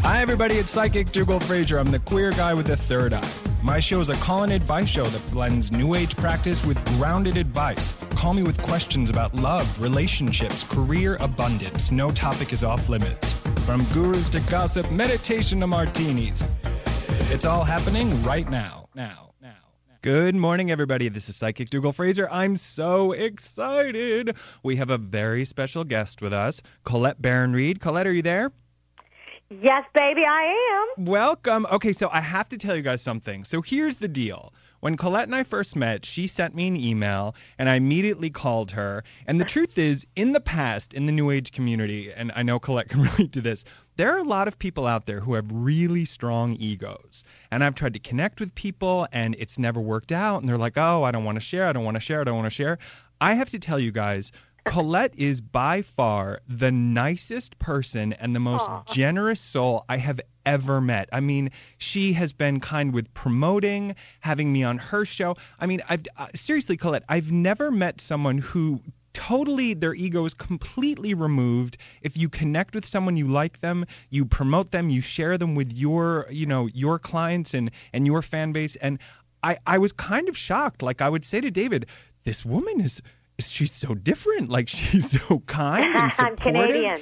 Hi, everybody. It's Psychic Dougal Fraser. I'm the queer guy with the third eye. My show is a call-in advice show that blends New Age practice with grounded advice. Call me with questions about love, relationships, career, abundance. No topic is off limits. From gurus to gossip, meditation to martinis. It's all happening right now. Good morning, everybody. This is Psychic Dougal Fraser. I'm so excited. We have a very special guest with us, Colette Baron-Reid. Colette, are you there? Yes, baby, I am. Welcome. Okay, so I have to tell you guys something. So here's the deal. When Colette and I first met, she sent me an email, and I immediately called her. And the truth is, in the past, in the New Age community, and I know Colette can relate to this, there are a lot of people out there who have really strong egos. And I've tried to connect with people, and it's never worked out. And they're like, oh, I don't want to share, I don't want to share, I don't want to share. I have to tell you guys, Colette is by far the nicest person and the most generous soul I have ever met. I mean, she has been kind with promoting, having me on her show. I mean, seriously, Colette, I've never met someone who totally, their ego is completely removed. If you connect with someone, you like them, you promote them, you share them with your, your clients and your fan base. And I was kind of shocked. Like I would say to David, this woman she's so different. Like she's so kind and supportive. I'm Canadian.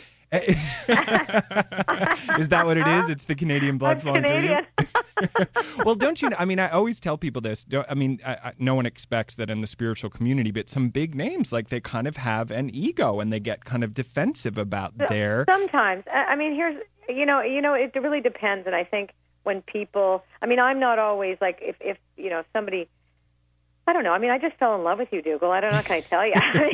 Is that what it is? It's the Canadian blood flowing through you? Well, don't you know? I mean, I always tell people this. No one expects that in the spiritual community, but some big names, like they kind of have an ego and they get kind of defensive about their... Sometimes. I mean, here's, it really depends. And I think when people, I'm not always like, if somebody... I don't know. I mean, I just fell in love with you, Dougal. I don't know. Can I tell you?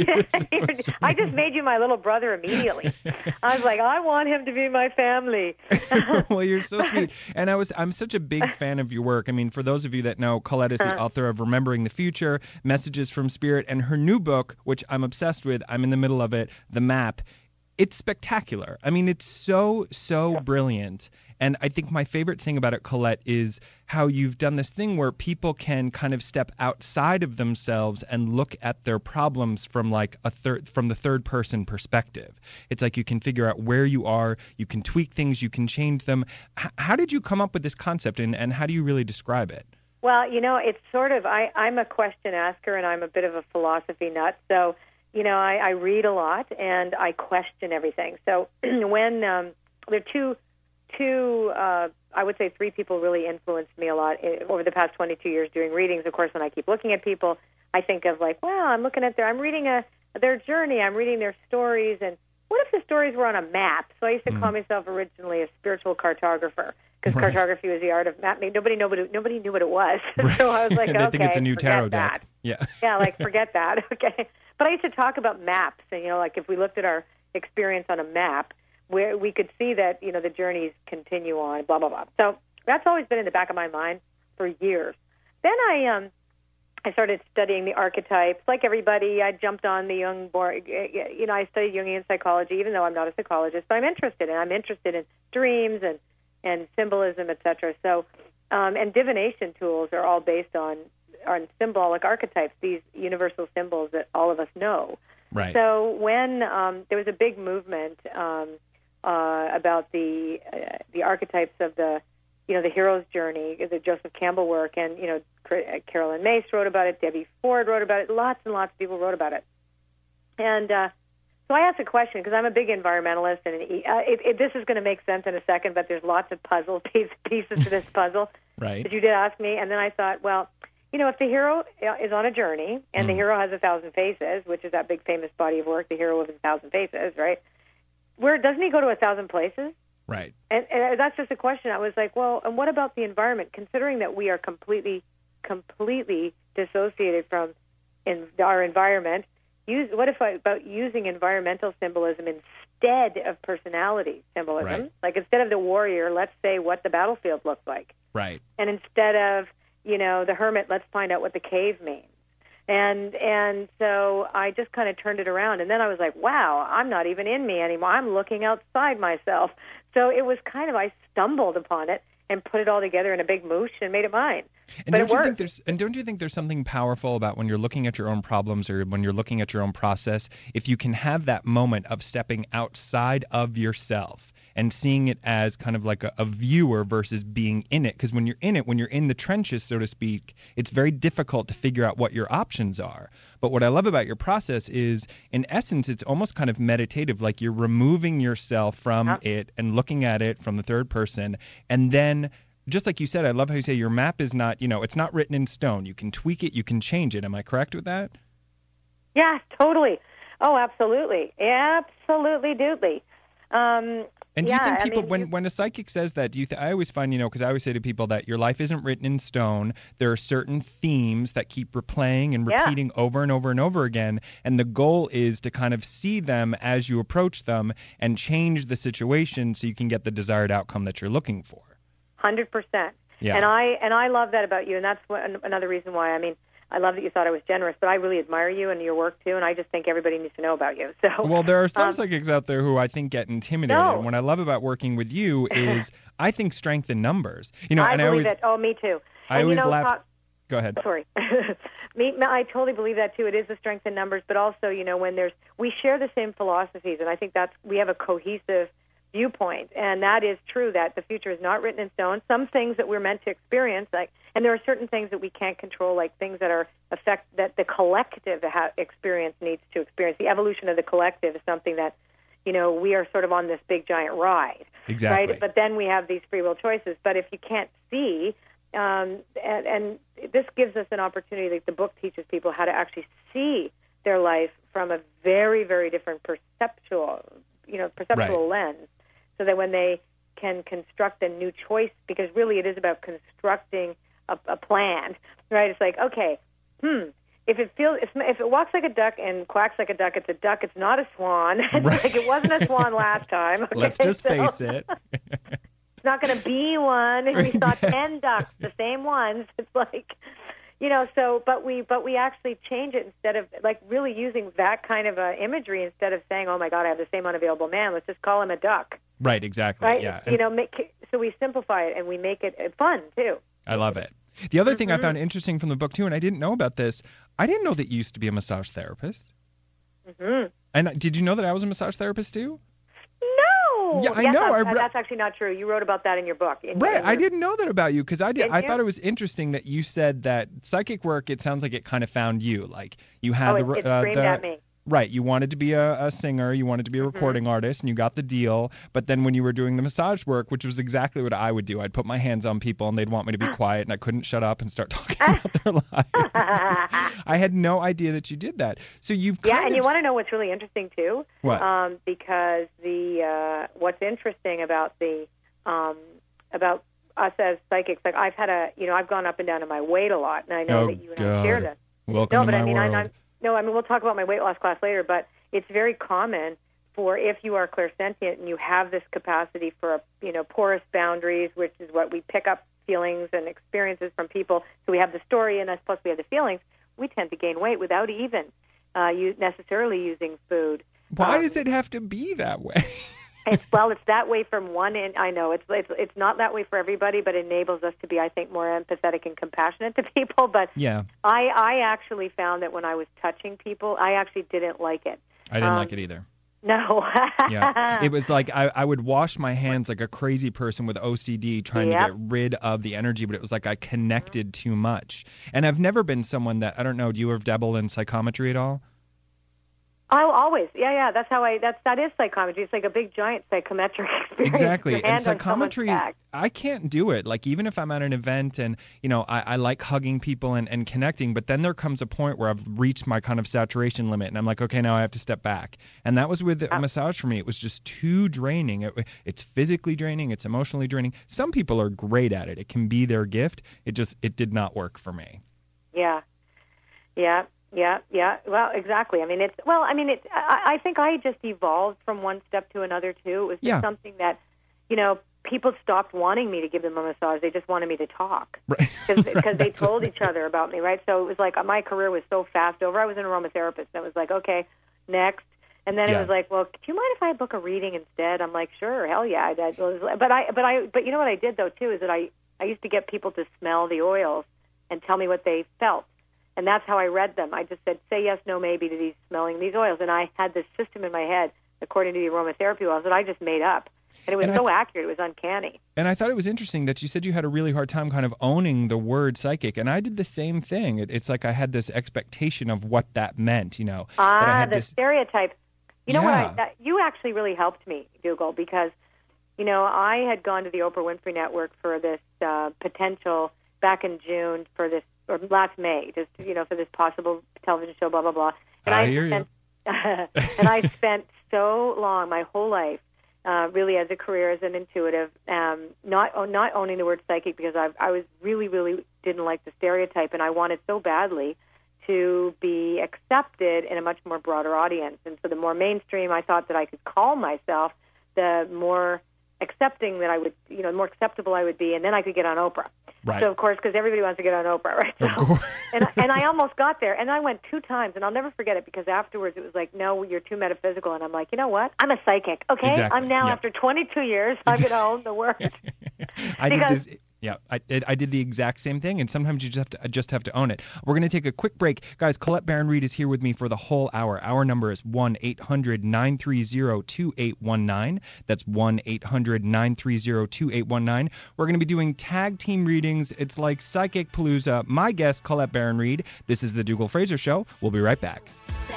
I just made you my little brother immediately. I was like, I want him to be my family. Well, you're so sweet. And I'm such a big fan of your work. I mean, for those of you that know, Colette is the author of Remembering the Future, Messages from Spirit, and her new book, which I'm obsessed with. I'm in the middle of it, The Map. It's spectacular. I mean, it's so brilliant. And I think my favorite thing about it, Colette, is how you've done this thing where people can kind of step outside of themselves and look at their problems from from the third person perspective. It's like you can figure out where you are, you can tweak things, you can change them. How did you come up with this concept and how do you really describe it? Well, it's sort of, I'm a question asker and I'm a bit of a philosophy nut. So, I read a lot and I question everything. So when there are two, I would say three people really influenced me a lot over the past 22 years doing readings. Of course, when I keep looking at people, I think of like, wow, I'm looking at I'm reading their journey, I'm reading their stories, and what if the stories were on a map? So I used to call myself originally a spiritual cartographer, because cartography was the art of mapping. Nobody knew what it was. Right. So I was like, I think it's a new tarot deck. Yeah. Yeah, like forget that. Okay. But I used to talk about maps, and like if we looked at our experience on a map, where we could see that, the journeys continue on, blah, blah, blah. So that's always been in the back of my mind for years. Then I started studying the archetypes. Like everybody, I jumped on the I studied Jungian psychology, even though I'm not a psychologist, but I'm interested in dreams and symbolism, etc. So, and divination tools are all based on symbolic archetypes, these universal symbols that all of us know. Right. So when there was a big movement about the archetypes of the hero's journey, the Joseph Campbell work, and Carolyn Mace wrote about it, Debbie Ford wrote about it, lots and lots of people wrote about it. And so I asked a question because I'm a big environmentalist, and this is going to make sense in a second, but there's lots of pieces to this puzzle right. that you did ask me. And then I thought, well, if the hero is on a journey, and the hero has 1,000 faces, which is that big famous body of work, The Hero of 1,000 Faces, right? Where doesn't he go to 1,000 places? Right. And that's just a question. I was like, well, and what about the environment? Considering that we are completely dissociated from our environment, about using environmental symbolism instead of personality symbolism? Right. Like instead of the warrior, let's say what the battlefield looks like. Right. And instead of the hermit, let's find out what the cave means. And so I just kind of turned it around, and then I was like, wow, I'm not even in me anymore. I'm looking outside myself. So it was kind of, I stumbled upon it and put it all together in a big moosh and made it mine. And don't you think there's something powerful about when you're looking at your own problems or when you're looking at your own process, if you can have that moment of stepping outside of yourself and seeing it as kind of like a viewer versus being in it. Because when you're in it, when you're in the trenches, so to speak, it's very difficult to figure out what your options are. But what I love about your process is, in essence, it's almost kind of meditative, like you're removing yourself from it and looking at it from the third person. And then, just like you said, I love how you say your map is not, it's not written in stone. You can tweak it, you can change it. Am I correct with that? Yeah, totally. Oh, absolutely. Absolutely, doodly. And do you think people, when a psychic says that, I always find, because I always say to people that your life isn't written in stone. There are certain themes that keep replaying and repeating over and over and over again. And the goal is to kind of see them as you approach them and change the situation so you can get the desired outcome that you're looking for. 100%. Yeah. And I love that about you. And that's another reason why, I love that you thought I was generous, but I really admire you and your work too, and I just think everybody needs to know about you. So, well, there are some psychics out there who I think get intimidated. No. And what I love about working with you is I think strength in numbers. I believe it. Oh, me too. I always laugh. Go ahead. Sorry. I totally believe that too. It is the strength in numbers, but also, when we share the same philosophies, and I think we have a cohesive viewpoint, and that is true, that the future is not written in stone. Some things that we're meant to experience, and there are certain things that we can't control, like things that that the collective experience needs to experience. The evolution of the collective is something that, we are sort of on this big giant ride. Exactly. Right? But then we have these free will choices. But if you can't see, and this gives us an opportunity, like the book teaches people how to actually see their life from a very, very different perceptual lens, so that when they can construct a new choice, because really it is about constructing a plan, right? It's like, okay, if it walks like a duck and quacks like a duck, it's a duck. It's not a swan. It's right. Like it wasn't a swan last time. Okay? Let's just face it. It's not going to be one. We saw 10 ducks, the same ones. It's like, but we actually change it instead of like really using that kind of imagery instead of saying, oh my God, I have the same unavailable man. Let's just call him a duck. Right. Exactly. Right. Yeah. So we simplify it and we make it fun too. I love it. The other thing I found interesting from the book too, and I didn't know about this, I didn't know that you used to be a massage therapist. Mm-hmm. And did you know that I was a massage therapist too? No. Yeah, I know. That's actually not true. You wrote about that in your book. I didn't know that about you because I thought it was interesting that you said that psychic work, it sounds like it kind of found you. Like you had it screamed at me. Right. You wanted to be a singer. You wanted to be a recording artist, and you got the deal. But then when you were doing the massage work, which was exactly what I would do, I'd put my hands on people, and they'd want me to be quiet, and I couldn't shut up and start talking about their lives. I had no idea that you did that. So you've and you want to know what's really interesting too? What? Because what's interesting about about us as psychics, like I've gone up and down in my weight a lot, and I know that you and I share this. Welcome to my world. We'll talk about my weight loss class later, but it's very common for if you are clairsentient and you have this capacity for, porous boundaries, which is what we pick up feelings and experiences from people. So we have the story in us, plus we have the feelings. We tend to gain weight without even necessarily using food. Why does it have to be that way? It's that way from one end. I know it's not that way for everybody, but it enables us to be, I think, more empathetic and compassionate to people. But yeah, I actually found that when I was touching people, I actually didn't like it. I didn't like it either. No. Yeah, it was like I would wash my hands like a crazy person with OCD trying to get rid of the energy, but it was like I connected too much. And I've never been someone that, I don't know, do you ever dabble in psychometry at all? Oh, always. Yeah. That's how that is psychometry. It's like a big, giant psychometric experience. Exactly. And psychometry, I can't do it. Like, even if I'm at an event and, I like hugging people and connecting, but then there comes a point where I've reached my kind of saturation limit and I'm like, okay, now I have to step back. And that was with a massage for me. It was just too draining. It's physically draining. It's emotionally draining. Some people are great at it. It can be their gift. It did not work for me. Yeah. Well, exactly. I think I just evolved from one step to another too. It was just something that, people stopped wanting me to give them a massage. They just wanted me to talk because they told each other about me, right? So it was like my career was so fast over. I was an aromatherapist, and it was like, okay, next. And then it was like, well, do you mind if I book a reading instead? I'm like, sure, hell yeah. But you know what I did though too is that I used to get people to smell the oils and tell me what they felt. And that's how I read them. I just said, say yes, no, maybe to smelling these oils. And I had this system in my head, according to the aromatherapy oils, that I just made up. And it was so accurate. It was uncanny. And I thought it was interesting that you said you had a really hard time kind of owning the word psychic. And I did the same thing. It's like I had this expectation of what that meant, that I had the stereotypes. You know what? You actually really helped me, Dougal, because, I had gone to the Oprah Winfrey Network for this potential back in June for this, or last May, just, for this possible television show, blah, blah, blah. And I hear you. And I spent so long, my whole life, really as a career as an intuitive, not owning the word psychic because I was really, really didn't like the stereotype, and I wanted so badly to be accepted in a much more broader audience. And so the more mainstream I thought that I could call myself, the more accepting that I would, the more acceptable I would be, and then I could get on Oprah. Right. So, of course, because everybody wants to get on Oprah, right? So, and I almost got there, and I went 2 times, and I'll never forget it because afterwards it was like, no, you're too metaphysical. And I'm like, you know what? I'm a psychic, okay? Exactly. I'm now, after 22 years, I'm going to own the word. I did the exact same thing, and sometimes you just have to own it. We're going to take a quick break. Guys, Colette Baron-Reid is here with me for the whole hour. Our number is 1-800-930-2819. That's 1-800-930-2819. We're going to be doing tag team readings. It's like Psychic Palooza. My guest, Colette Baron-Reid. This is the Dougal Fraser Show. We'll be right back.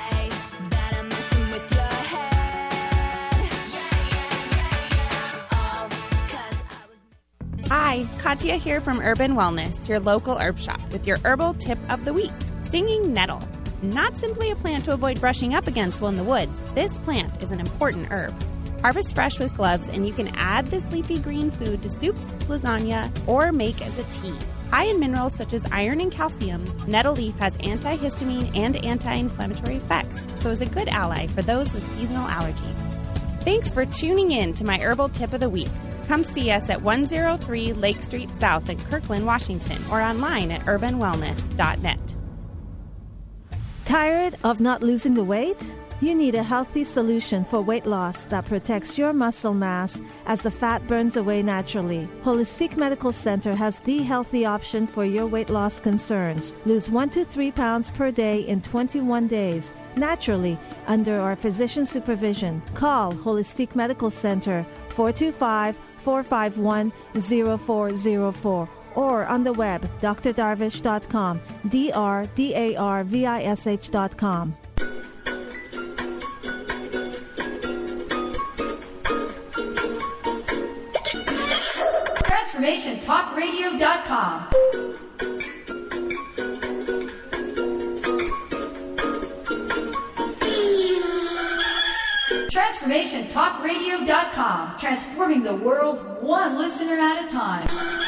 Hi, Katya here from Urban Wellness, your local herb shop, with your herbal tip of the week. Stinging nettle. Not simply a plant to avoid brushing up against while in the woods. This plant is an important herb. Harvest fresh with gloves, and you can add this leafy green food to soups, lasagna, or make as a tea. High in minerals such as iron and calcium, nettle leaf has antihistamine and anti-inflammatory effects, so is a good ally for those with seasonal allergies. Thanks for tuning in to my herbal tip of the week. Come see us at 103 Lake Street South in Kirkland, Washington, or online at urbanwellness.net. Tired of not losing the weight? You need a healthy solution for weight loss that protects your muscle mass as the fat burns away naturally. Holistic Medical Center has the healthy option for your weight loss concerns. Lose 1 to 3 pounds per day in 21 days, naturally, under our physician supervision. Call Holistic Medical Center 425-451-0404 or on the web drdarvish.com, drdarvish.com. TransformationTalkRadio.com. TransformationTalkRadio.com. Transforming the world one listener at a time.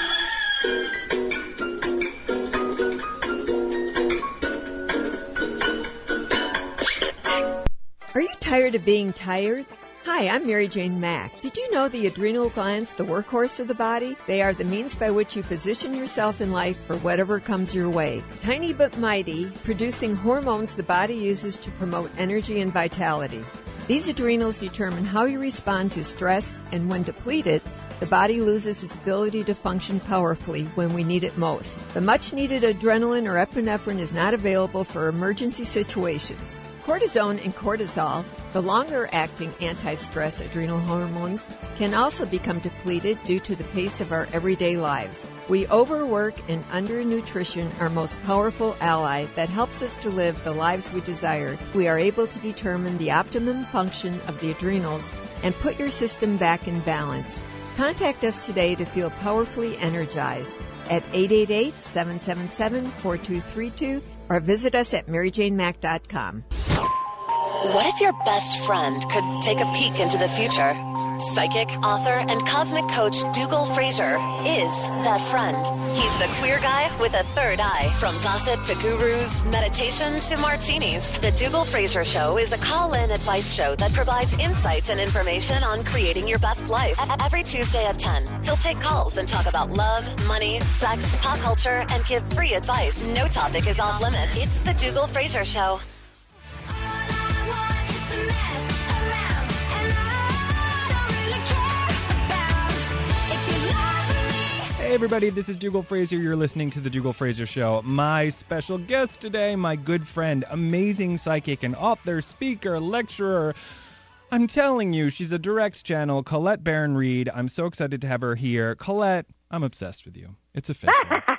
Are you tired of being tired? Hi, I'm Mary Jane Mack. Did you know the adrenal glands, the workhorse of the body? They are the means by which you position yourself in life for whatever comes your way. Tiny but mighty, producing hormones the body uses to promote energy and vitality. These adrenals determine how you respond to stress, and when depleted, the body loses its ability to function powerfully when we need it most. The much-needed adrenaline or epinephrine is not available for emergency situations. Cortisone and cortisol, the longer-acting anti-stress adrenal hormones, can also become depleted due to the pace of our everyday lives. We overwork and undernutrition, our most powerful ally that helps us to live the lives we desire. We are able to determine the optimum function of the adrenals and put your system back in balance. Contact us today to feel powerfully energized at 888-777-4232 or visit us at maryjanemack.com. What if your best friend could take a peek into the future? Psychic, author, and cosmic coach Dougal Fraser is that friend. He's the queer guy with a third eye. From gossip to gurus, meditation to martinis, the Dougal Fraser Show is a call-in advice show that provides insights and information on creating your best life. Every Tuesday at 10, he'll take calls and talk about love, money, sex, pop culture, and give free advice. No topic is off limits. It's the Dougal Fraser Show. Hey everybody, this is Dougal Fraser. You're listening to the Dougal Fraser Show. My special guest today, my good friend, amazing psychic and author, speaker, lecturer, I'm telling you, she's a direct channel. Colette Baron-Reid. I'm so excited to have her here. Colette, I'm obsessed with you. It's official.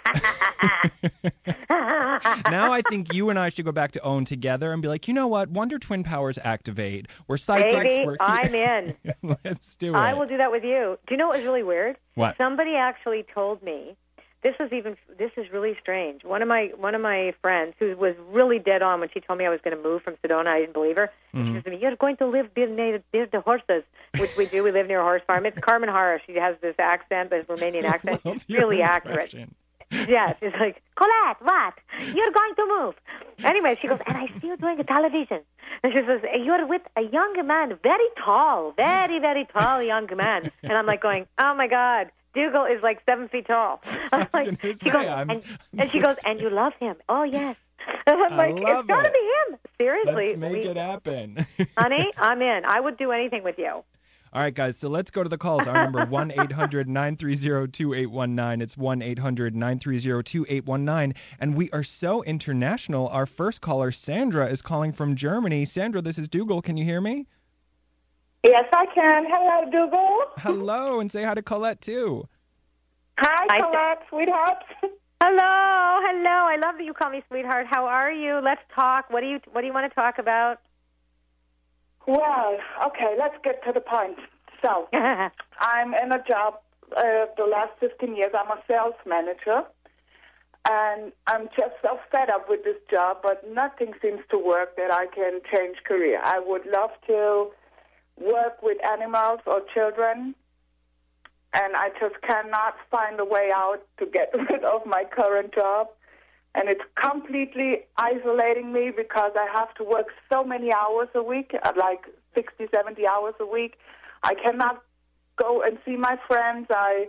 Now I think you and I should go back to OWN together and be like, you know what? Wonder Twin powers activate. We're psychics. Baby, We're I'm in. Let's do it. I will do that with you. Do you know what was really weird? What? Somebody actually told me. This is really strange. One of my friends who was really dead on when she told me I was going to move from Sedona, I didn't believe her. Mm-hmm. She said to me, "You're going to live near the horses," which we do. We live near a horse farm. It's Carmen Hara. She has this accent, this Romanian accent. It's really accurate. Yes, it's like, "Colette, what? You're going to move." Anyway, she goes, "And I see you doing a television." And she says, "You're with a young man, very tall, very, very tall young man." And I'm like going, "Oh my God. Dougal is like 7 feet tall." I'm like, she goes, "And you love him?" "Oh, yes." And I'm like, "It's got to be him." Seriously. Let's make it happen. Honey, I'm in. I would do anything with you. All right, guys, so let's go to the calls. Our number, 1-800-930-2819. It's 1-800-930-2819. And we are so international. Our first caller, Sandra, is calling from Germany. Sandra, this is Dougal. Can you hear me? Yes, I can. Hello, Dougal. Hello, and say hi to Colette, too. Hi, Colette, sweetheart. Hello. I love that you call me sweetheart. How are you? Let's talk. What do you want to talk about? Well, okay, let's get to the point. So, I'm in a job the last 15 years. I'm a sales manager, and I'm just so fed up with this job, but nothing seems to work that I can change career. I would love to work with animals or children, and I just cannot find a way out to get rid of my current job. And it's completely isolating me because I have to work so many hours a week, like 60, 70 hours a week. I cannot go and see my friends. I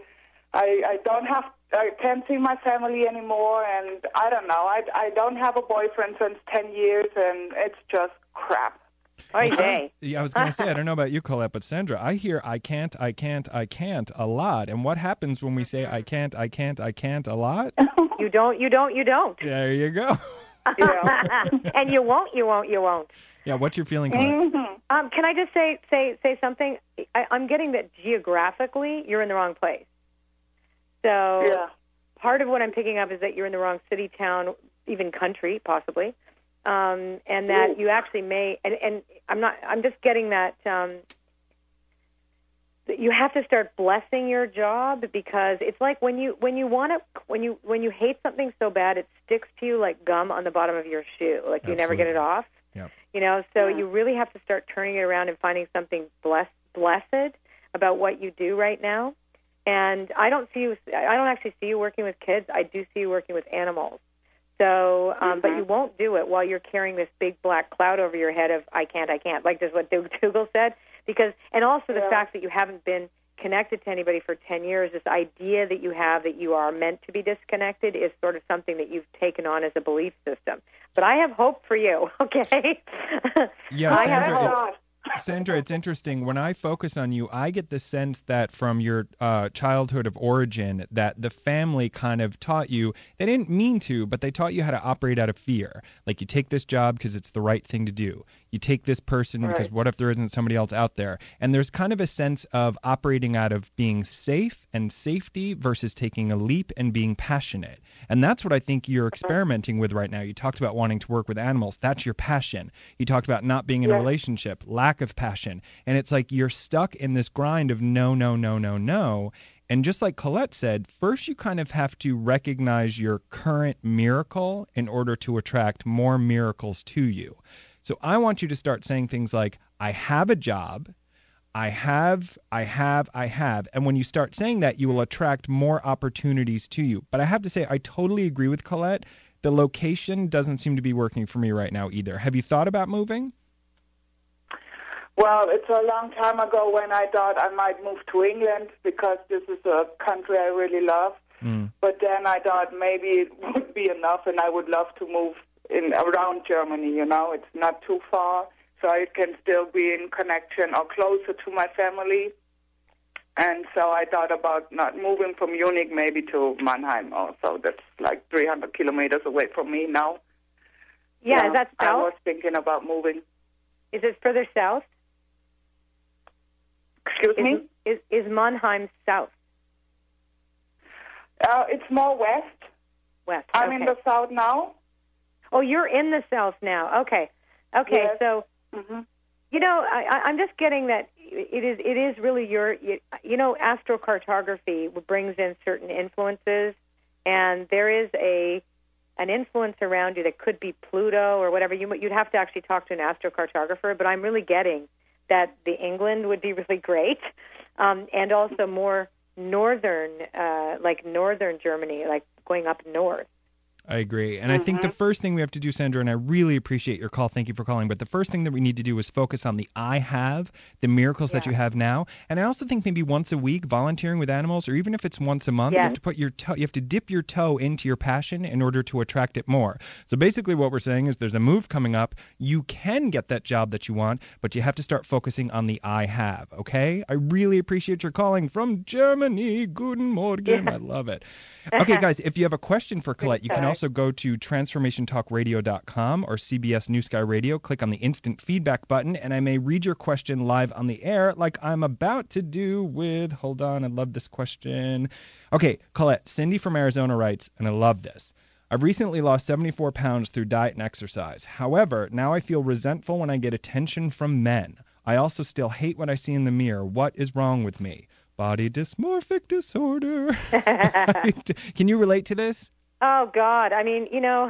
can't see my family anymore, and I don't know. I don't have a boyfriend since 10 years, and it's just crap. Yeah, I was going to say, I don't know about you, Colette, but Sandra, I hear I can't a lot. And what happens when we say I can't a lot? You don't. There you go. And you won't. Yeah, what's your feeling, Colette? Can I just say something? I'm getting that geographically you're in the wrong place. So part of what I'm picking up is that you're in the wrong city, town, even country, possibly. And that you actually may, and I'm just getting that you have to start blessing your job, because it's like when you hate something so bad it sticks to you like gum on the bottom of your shoe, like you never get it off. Yep. You know, so you really have to start turning it around and finding something blessed about what you do right now. And I don't actually see you working with kids. I do see you working with animals. So, but you won't do it while you're carrying this big black cloud over your head of I can't, like just what Dougal said. Because, and also the fact that you haven't been connected to anybody for 10 years, this idea that you have that you are meant to be disconnected is sort of something that you've taken on as a belief system. But I have hope for you, okay? Yeah, I have hope. Sandra, it's interesting. When I focus on you, I get the sense that from your childhood of origin, that the family kind of taught you, they didn't mean to, but they taught you how to operate out of fear. Like, you take this job because it's the right thing to do. You take this person because what if there isn't somebody else out there? And there's kind of a sense of operating out of being safe and safety versus taking a leap and being passionate. And that's what I think you're experimenting with right now. You talked about wanting to work with animals. That's your passion. You talked about not being in a relationship, lack of passion. And it's like you're stuck in this grind of no. And just like Colette said, first you kind of have to recognize your current miracle in order to attract more miracles to you. So I want you to start saying things like, I have a job, I have. And when you start saying that, you will attract more opportunities to you. But I have to say, I totally agree with Colette. The location doesn't seem to be working for me right now either. Have you thought about moving? Well, it's a long time ago when I thought I might move to England because this is a country I really love. But then I thought maybe it would be enough and I would love to move around Germany, you know. It's not too far, so I can still be in connection or closer to my family. And so I thought about not moving from Munich maybe to Mannheim also. That's like 300 kilometers away from me now. Yeah, is that south? I was thinking about moving. Is it further south? Excuse me? Is Mannheim south? It's more west. West. I'm in the south now. Oh, you're in the south now. Okay. Yes. So, you know, I'm just getting that it is really you know, astrocartography brings in certain influences, and there is an influence around you that could be Pluto or whatever. You'd have to actually talk to an astrocartographer, but I'm really getting that the England would be really great, and also more northern, like northern Germany, like going up north. I agree. And I think the first thing we have to do, Sandra, and I really appreciate your call, thank you for calling, but the first thing that we need to do is focus on the I have, the miracles that you have now. And I also think maybe once a week volunteering with animals, or even if it's once a month, you have to put your toe, you have to dip your toe into your passion in order to attract it more. So basically what we're saying is there's a move coming up. You can get that job that you want, but you have to start focusing on the I have, okay? I really appreciate your calling from Germany. Guten Morgen. I love it. Okay, guys, if you have a question for Colette, you can also go to transformationtalkradio.com or CBS New Sky Radio. Click on the instant feedback button, and I may read your question live on the air like I'm about to do with, hold on, I love this question. Okay, Colette, Cindy from Arizona writes, and I love this. I've recently lost 74 pounds through diet and exercise. However, now I feel resentful when I get attention from men. I also still hate what I see in the mirror. What is wrong with me? Body dysmorphic disorder. Can you relate to this? Oh God! I mean, you know,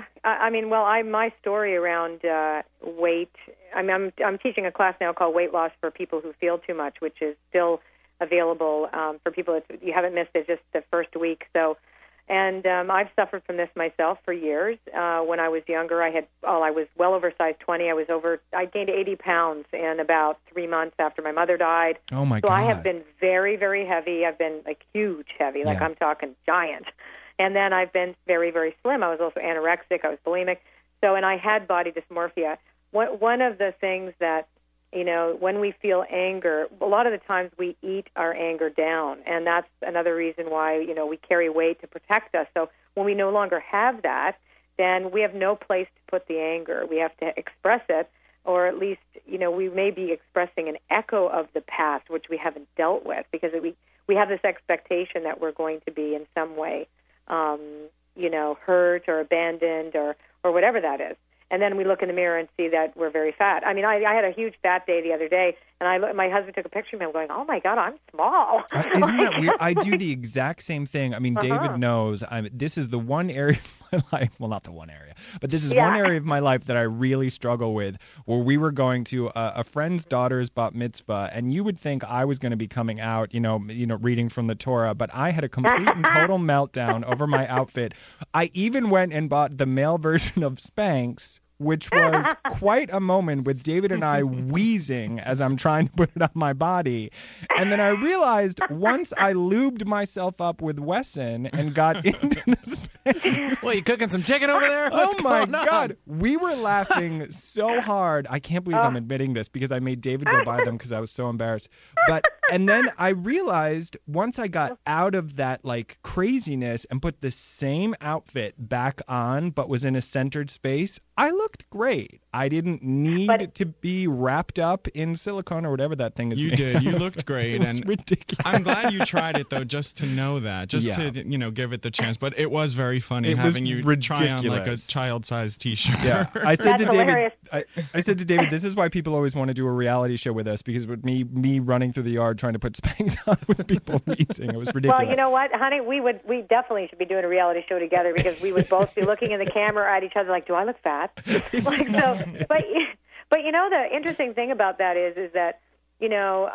my story around weight. I'm teaching a class now called Weight Loss for People Who Feel Too Much, which is still available for people. You haven't missed it, just the first week. So, and I've suffered from this myself for years. When I was younger, I was well over size 20. I gained 80 pounds in about 3 months after my mother died. Oh my God! So I have been very, very heavy. I've been like huge heavy, like I'm talking giant. And then I've been very, very slim. I was also anorexic. I was bulimic. So, and I had body dysmorphia. One of the things that, you know, when we feel anger, a lot of the times we eat our anger down. And that's another reason why, you know, we carry weight to protect us. So when we no longer have that, then we have no place to put the anger. We have to express it, or at least, you know, we may be expressing an echo of the past, which we haven't dealt with, because we have this expectation that we're going to be in some way you know, hurt or abandoned or whatever that is. And then we look in the mirror and see that we're very fat. I mean, I had a huge fat day the other day, and my husband took a picture of me. I'm going, oh, my God, I'm small. Isn't that weird? I do the exact same thing. I mean, David knows this is the one area of my life, well, not the one area, but this is one area of my life that I really struggle with, where we were going to a friend's daughter's bat mitzvah, and you would think I was going to be coming out, you know, reading from the Torah, but I had a complete and total meltdown over my outfit. I even went and bought the male version of Spanx, which was quite a moment with David and I wheezing as I'm trying to put it on my body. And then I realized once I lubed myself up with Wesson and got into the space. Well, you cooking some chicken over there? What's my God. We were laughing so hard. I can't believe I'm admitting this because I made David go buy them because I was so embarrassed. And then I realized once I got out of that like craziness and put the same outfit back on but was in a centered space, I looked great. I didn't need to be wrapped up in silicone or whatever that thing is. You did. You looked great. It was ridiculous. I'm glad you tried it, though, just to know that, to, you know, give it the chance. But it was very funny having you try on like a child-sized T-shirt. Yeah. I said to David, I said to David, this is why people always want to do a reality show with us, because with me running through the yard trying to put Spanx on with people wheezing, it was ridiculous. Well, you know what, honey, we definitely should be doing a reality show together, because we would both be looking in the camera at each other like, do I look fat? Like, so, but you know, the interesting thing about that is that, you know,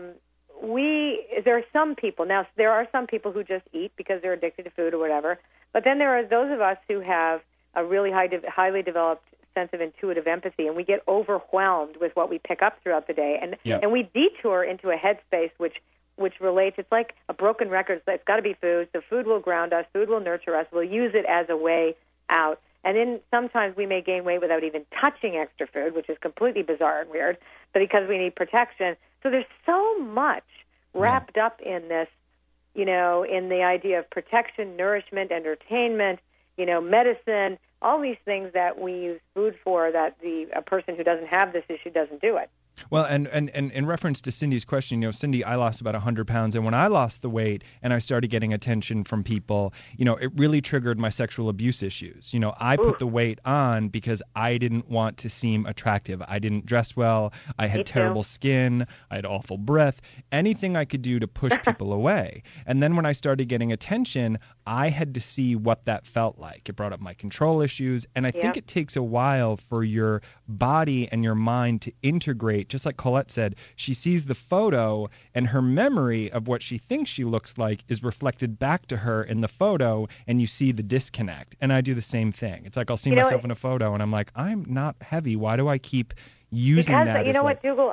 there are some people who just eat because they're addicted to food or whatever, but then there are those of us who have a really highly developed sense of intuitive empathy, and we get overwhelmed with what we pick up throughout the day, and we detour into a headspace which relates. It's like a broken record. So it's got to be food. So food will ground us. Food will nurture us. We'll use it as a way out. And then sometimes we may gain weight without even touching extra food, which is completely bizarre and weird, but because we need protection. So there's so much wrapped up in this, you know, in the idea of protection, nourishment, entertainment, you know, medicine, all these things that we use food for, that a person who doesn't have this issue doesn't do it. Well, and in reference to Cindy's question, Cindy, I lost about 100 pounds. And when I lost the weight and I started getting attention from people, it really triggered my sexual abuse issues. I put the weight on because I didn't want to seem attractive. I didn't dress well. I had terrible skin. I had awful breath. Anything I could do to push people away. And then when I started getting attention, I had to see what that felt like. It brought up my control issues. And I think it takes a while for your body and your mind to integrate. Just like Colette said, she sees the photo and her memory of what she thinks she looks like is reflected back to her in the photo, and you see the disconnect. And I do the same thing. It's like I'll see myself in a photo and I'm like, I'm not heavy. Why do I keep using that? Because, what, Dougal,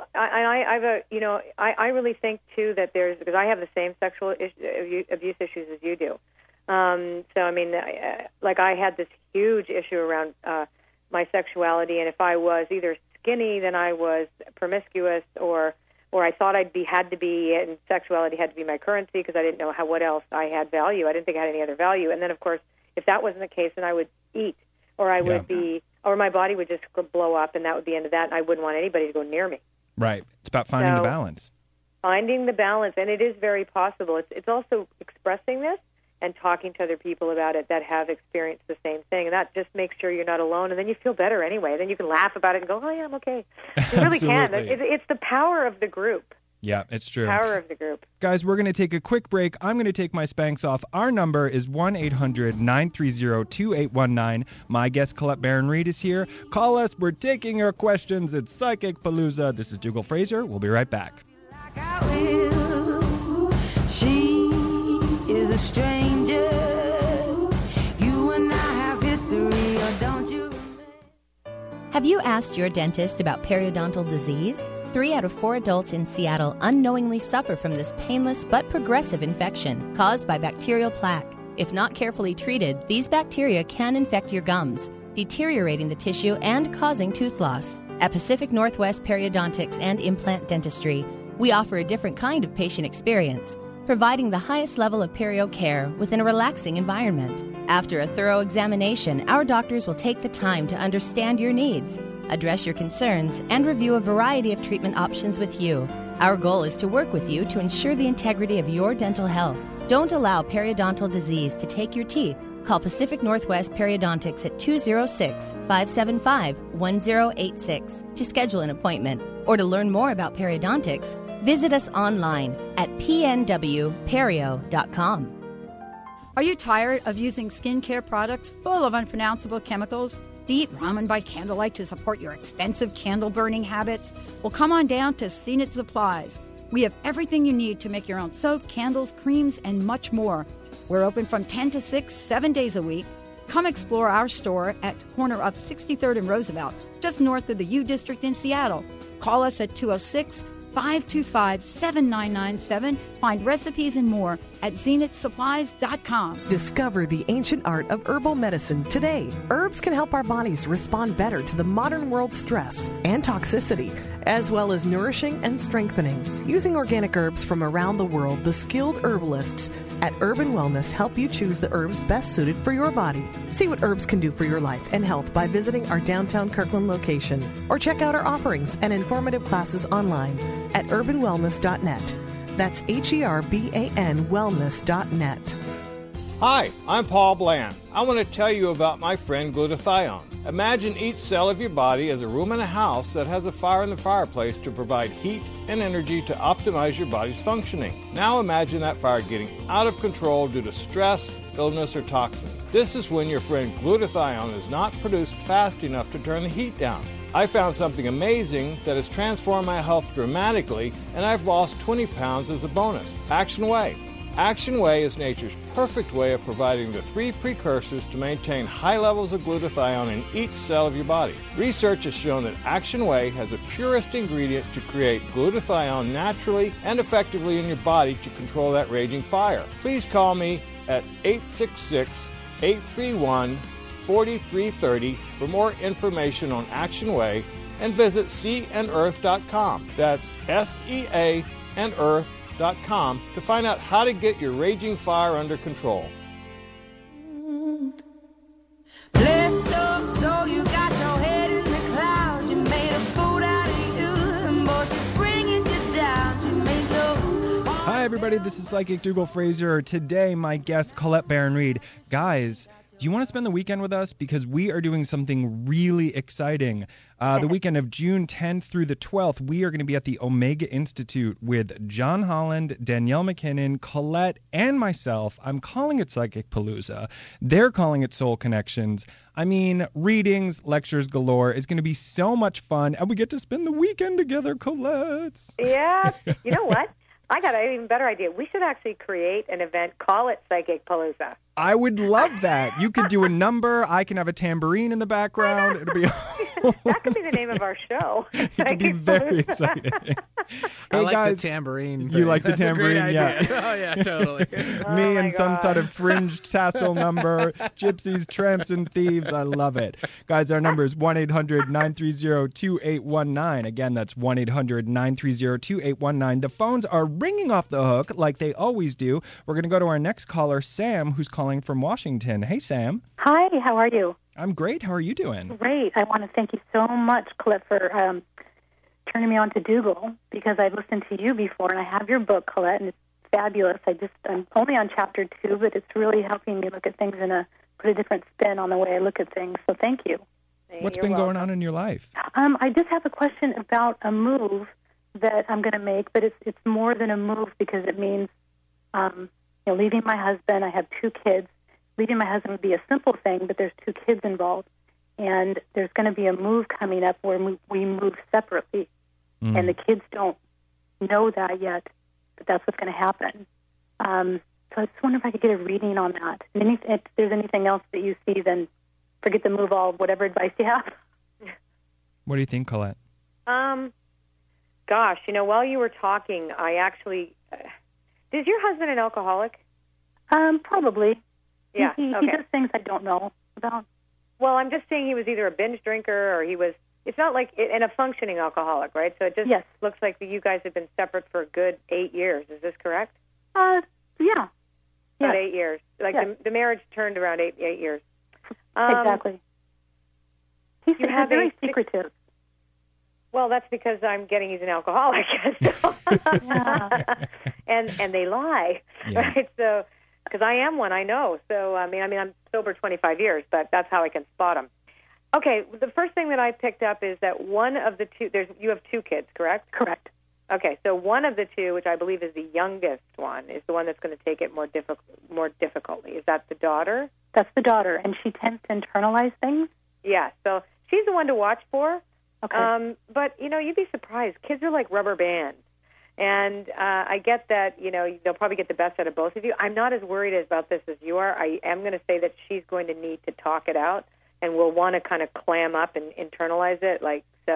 I really think, too, that because I have the same sexual abuse issues as you do. So, I mean, I had this huge issue around my sexuality, and if I was either skinny, then I was promiscuous, or I thought had to be, and sexuality had to be my currency because I didn't know what else I had value. I didn't think I had any other value. And then, of course, if that wasn't the case, then I would eat, or I would or my body would just blow up, and that would be the end of that, and I wouldn't want anybody to go near me. Right. It's about finding the balance. Finding the balance, and it is very possible. It's also expressing this and talking to other people about it that have experienced the same thing. And that just makes sure you're not alone, and then you feel better anyway. Then you can laugh about it and go, oh, yeah, I'm okay. You really can. It's the power of the group. Yeah, it's true. Power of the group. Guys, we're going to take a quick break. I'm going to take my Spanx off. Our number is 1-800-930-2819. My guest, Colette Baron-Reid, is here. Call us. We're taking your questions. It's Psychic Palooza. This is Dougal Fraser. We'll be right back. She is a stranger. You and I have history, or don't you? Have you asked your dentist about periodontal disease? 3 out of 4 adults in Seattle unknowingly suffer from this painless but progressive infection caused by bacterial plaque. If not carefully treated, these bacteria can infect your gums, deteriorating the tissue and causing tooth loss. At Pacific Northwest Periodontics and Implant Dentistry, we offer a different kind of patient experience, providing the highest level of perio care within a relaxing environment. After a thorough examination, our doctors will take the time to understand your needs, address your concerns, and review a variety of treatment options with you. Our goal is to work with you to ensure the integrity of your dental health. Don't allow periodontal disease to take your teeth. Call Pacific Northwest Periodontics at 206-575-1086 to schedule an appointment. Or to learn more about periodontics, visit us online at pnwperio.com. Are you tired of using skincare products full of unpronounceable chemicals? Do you eat ramen by candlelight to support your expensive candle-burning habits? Well, come on down to Zenith Supplies. We have everything you need to make your own soap, candles, creams, and much more. We're open from 10 to 6, 7 days a week. Come explore our store at the corner of 63rd and Roosevelt, just north of the U District in Seattle. Call us at 206-525-7997. Find recipes and more at zenithsupplies.com. Discover the ancient art of herbal medicine today. Herbs can help our bodies respond better to the modern world's stress and toxicity, as well as nourishing and strengthening. Using organic herbs from around the world, the skilled herbalists at Urban Wellness help you choose the herbs best suited for your body. See what herbs can do for your life and health by visiting our downtown Kirkland location, or check out our offerings and informative classes online at urbanwellness.net. That's HERBAN wellness.net. Hi, I'm Paul Bland. I want to tell you about my friend glutathione. Imagine each cell of your body as a room in a house that has a fire in the fireplace to provide heat and energy to optimize your body's functioning. Now imagine that fire getting out of control due to stress, illness, or toxins. This is when your friend glutathione is not produced fast enough to turn the heat down. I found something amazing that has transformed my health dramatically, and I've lost 20 pounds as a bonus. Action Whey. Action Whey is nature's perfect way of providing the 3 precursors to maintain high levels of glutathione in each cell of your body. Research has shown that Action Whey has the purest ingredients to create glutathione naturally and effectively in your body to control that raging fire. Please call me at 866-831-4330 for more information on Action Whey, and visit seaandearth.com. That's SEA and Earth.com to find out how to get your raging fire under control. Blessed up, so you got your head in the clouds. You made a fool out of you, and boy, everybody. This is Psychic Dougal Fraser. Today, my guest, Colette Baron-Reid. Guys, do you want to spend the weekend with us? Because we are doing something really exciting. The weekend of June 10th through the 12th, we are going to be at the Omega Institute with John Holland, Danielle McKinnon, Colette, and myself. I'm calling it Psychic Palooza. They're calling it Soul Connections. I mean, readings, lectures galore. It's going to be so much fun, and we get to spend the weekend together, Colette. Yeah. You know what? I got an even better idea. We should actually create an event, call it Psychic Palooza. I would love that. You could do a number. I can have a tambourine in the background. It'll be that could be the name of our show. It could be very exciting. I like the tambourine thing. You like the tambourine? That's a great idea. Oh, yeah, totally. Me and some sort of fringed tassel number. Gypsies, tramps, and thieves. I love it. Guys, our number is 1-800-930-2819. Again, that's 1-800-930-2819. The phones are ringing off the hook like they always do. We're going to go to our next caller, Sam, who's calling from Washington. Hey, Sam. Hi, how are you? I'm great. How are you doing? Great. I want to thank you so much, Colette, for turning me on to Dougal, because I've listened to you before, and I have your book, Colette, and it's fabulous. I'm only on chapter 2, but it's really helping me look at things put a different spin on the way I look at things. So thank you. What's been going on in your life? I just have a question about a move that I'm going to make, but it's more than a move because it means leaving my husband. I have 2 kids. Leaving my husband would be a simple thing, but there's 2 kids involved. And there's going to be a move coming up where we move separately. And the kids don't know that yet, but that's what's going to happen. So I just wonder if I could get a reading on that. And if there's anything else that you see, then forget the move all, whatever advice you have. What do you think, Colette? Gosh, while you were talking, I actually... is your husband an alcoholic? Probably. Yeah, he does things I don't know about. Well, I'm just saying he was either a binge drinker or he was... It's not like... And a functioning alcoholic, right? So it just looks like you guys have been separate for a good 8 years. Is this correct? Yeah. About 8 years. Like the marriage turned around 8 years. Exactly. He's very secretive. Well, that's because I'm getting he's an alcoholic. And they lie, right? So, because I am one, I know. So, I mean, I'm sober 25 years, but that's how I can spot them. Okay, the first thing that I picked up is that one of the 2, you have 2 kids, correct? Correct. Okay, so one of the 2, which I believe is the youngest one, is the one that's going to take it more difficultly. Is that the daughter? That's the daughter, and she tends to internalize things? Yeah, so she's the one to watch for. Okay. But, you'd be surprised. Kids are like rubber bands. And I get that, they'll probably get the best out of both of you. I'm not as worried about this as you are. I am going to say that she's going to need to talk it out and will want to kind of clam up and internalize it,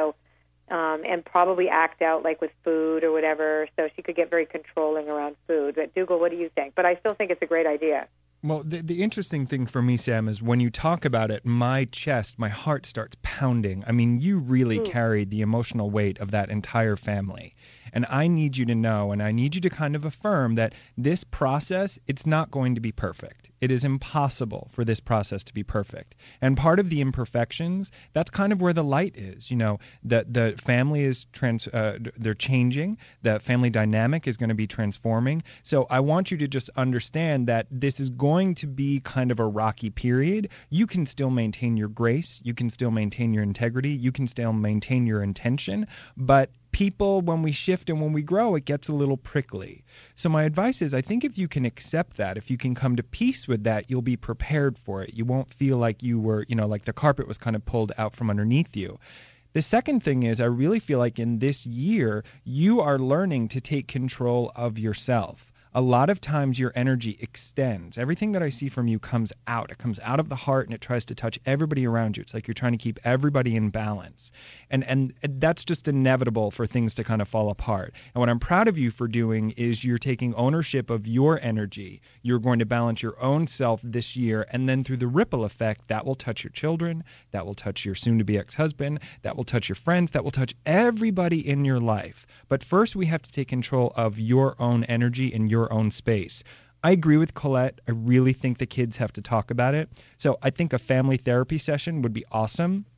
and probably act out like with food or whatever. So she could get very controlling around food. But Dougal, what do you think? But I still think it's a great idea. Well, the interesting thing for me, Sam, is when you talk about it, my heart starts pounding. I mean, you really carried the emotional weight of that entire family. And I need you to know, and I need you to kind of affirm that this process, it's not going to be perfect. It is impossible for this process to be perfect. And part of the imperfections, that's kind of where the light is. The family is they're changing. The family dynamic is going to be transforming. So I want you to just understand that this is going to be kind of a rocky period. You can still maintain your grace. You can still maintain your integrity. You can still maintain your intention. But people, when we shift and when we grow, it gets a little prickly. So my advice is, I think if you can accept that, if you can come to peace with that, you'll be prepared for it. You won't feel like you were, like the carpet was kind of pulled out from underneath you. The second thing is, I really feel like in this year, you are learning to take control of yourself. A lot of times your energy extends. Everything that I see from you comes out. It comes out of the heart and it tries to touch everybody around you. It's like you're trying to keep everybody in balance. And that's just inevitable for things to kind of fall apart. And what I'm proud of you for doing is you're taking ownership of your energy. You're going to balance your own self this year. And then through the ripple effect, that will touch your children. That will touch your soon-to-be ex-husband. That will touch your friends. That will touch everybody in your life. But first, we have to take control of your own energy and your own space. I agree with Colette. I really think the kids have to talk about it. So I think a family therapy session would be awesome.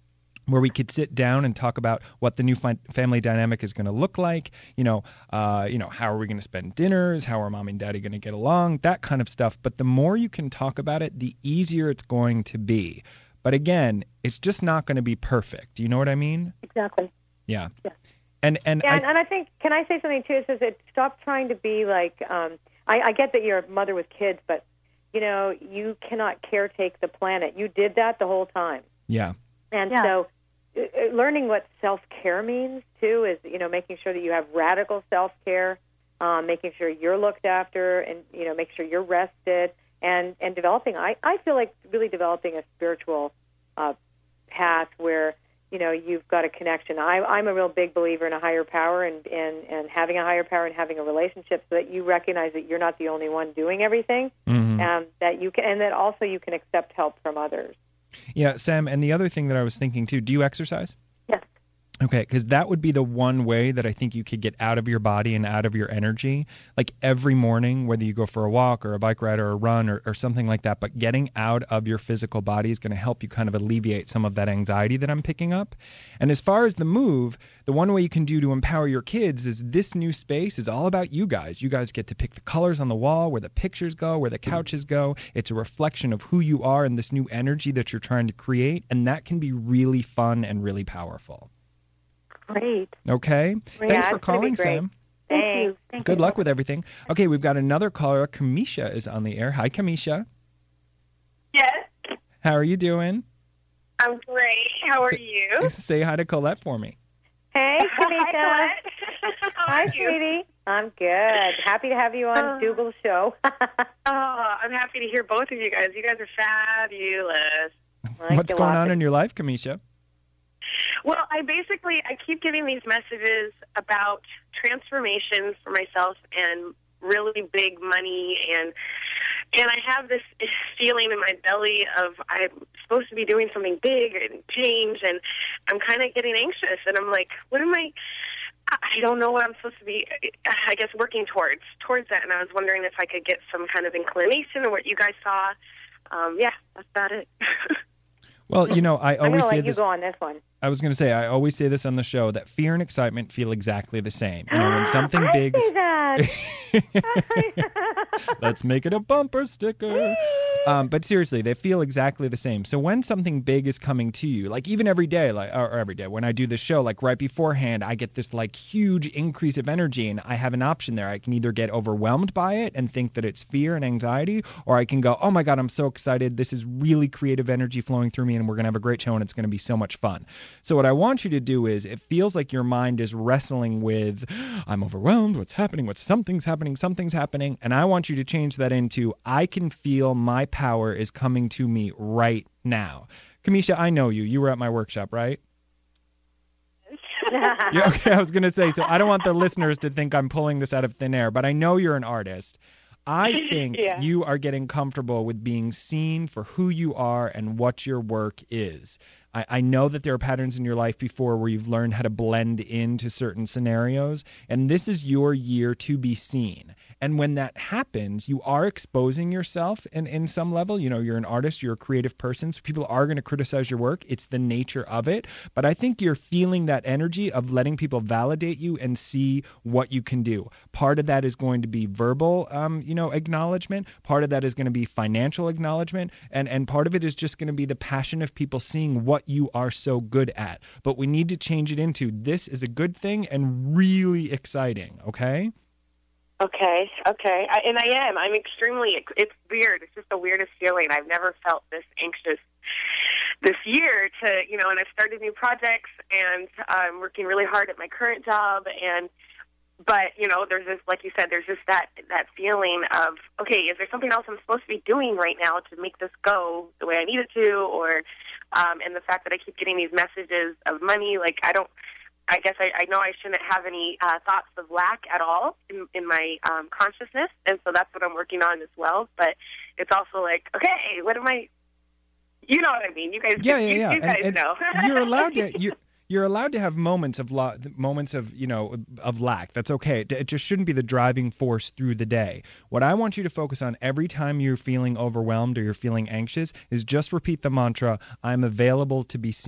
where we could sit down and talk about what the new family dynamic is going to look like. How are we going to spend dinners? How are mom and daddy going to get along? That kind of stuff. But the more you can talk about it, the easier it's going to be. But again, it's just not going to be perfect. Do you know what I mean? Exactly. Yeah. Yeah. And I think, can I say something too? It says stop trying to be like, I get that you're a mother with kids, but you cannot caretake the planet. You did that the whole time. Yeah. And so learning what self-care means, too, is, making sure that you have radical self-care, making sure you're looked after, and, make sure you're rested, and developing, I feel like really developing a spiritual path where, you've got a connection. I'm a real big believer in a higher power and having a higher power and having a relationship so that you recognize that you're not the only one doing everything, that you can, and that also you can accept help from others. Yeah, Sam, and the other thing that I was thinking, too, do you exercise? Yes. Okay, because that would be the one way that I think you could get out of your body and out of your energy. Like every morning, whether you go for a walk or a bike ride or a run or something like that, but getting out of your physical body is going to help you kind of alleviate some of that anxiety that I'm picking up. And as far as the move, the one way you can do to empower your kids is this new space is all about you guys. You guys get to pick the colors on the wall, where the pictures go, where the couches go. It's a reflection of who you are and this new energy that you're trying to create, and that can be really fun and really powerful. Great. Okay. Yeah, thanks for calling, Sam. Thank you. Good luck with everything. Okay, we've got another caller. Kamisha is on the air. Hi, Kamisha. Yes. How are you doing? I'm great. How are you? Say hi to Colette for me. Hey, Kamisha. Hi, Colette. Hi, sweetie. I'm good. Happy to have you on Dougal's show. I'm happy to hear both of you guys. You guys are fabulous. What's going on in your life, Kamisha? Well, I keep getting these messages about transformation for myself and really big money, and I have this feeling in my belly of I'm supposed to be doing something big and change, and I'm kind of getting anxious, and I'm like, I don't know what I'm supposed to be, I guess, working towards that, and I was wondering if I could get some kind of inclination of what you guys saw. Yeah, that's about it. Well, I always say this. I'm going to let you go on this one. I was going to say, I always say this on the show, that fear and excitement feel exactly the same. When something big is... that. Let's make it a bumper sticker. But seriously, they feel exactly the same. So when something big is coming to you, like even every day, or every day, when I do this show, like right beforehand, I get this like huge increase of energy, and I have an option there. I can either get overwhelmed by it and think that it's fear and anxiety, or I can go, oh my God, I'm so excited. This is really creative energy flowing through me, and we're going to have a great show, and it's going to be so much fun. So what I want you to do is, it feels like your mind is wrestling with, I'm overwhelmed, what's happening, something's happening, and I want you to change that into, I can feel my power is coming to me right now. Kamisha, I know you. You were at my workshop, right? Yeah, okay, I was going to say, so I don't want the listeners to think I'm pulling this out of thin air, but I know you're an artist. I think you are getting comfortable with being seen for who you are and what your work is. I know that there are patterns in your life before where you've learned how to blend into certain scenarios, and this is your year to be seen. And when that happens, you are exposing yourself in some level. You're an artist, you're a creative person, so people are going to criticize your work. It's the nature of it. But I think you're feeling that energy of letting people validate you and see what you can do. Part of that is going to be verbal, acknowledgement. Part of that is going to be financial acknowledgement. And part of it is just going to be the passion of people seeing what you are so good at. But we need to change it into, this is a good thing and really exciting, okay? Okay. And I am. I'm extremely, it's weird. It's just the weirdest feeling. I've never felt this anxious this year and I've started new projects, and I'm working really hard at my current job, but there's this, like you said, there's just that feeling of, okay, is there something else I'm supposed to be doing right now to make this go the way I need it to, or, and the fact that I keep getting these messages of money, like I know I shouldn't have any thoughts of lack at all in my consciousness, and so that's what I'm working on as well. But it's also like, okay, what am I? You know what I mean? You guys, you guys know. You're allowed to have moments of lack. That's okay. It just shouldn't be the driving force through the day. What I want you to focus on every time you're feeling overwhelmed or you're feeling anxious is just repeat the mantra, I'm available to be seen.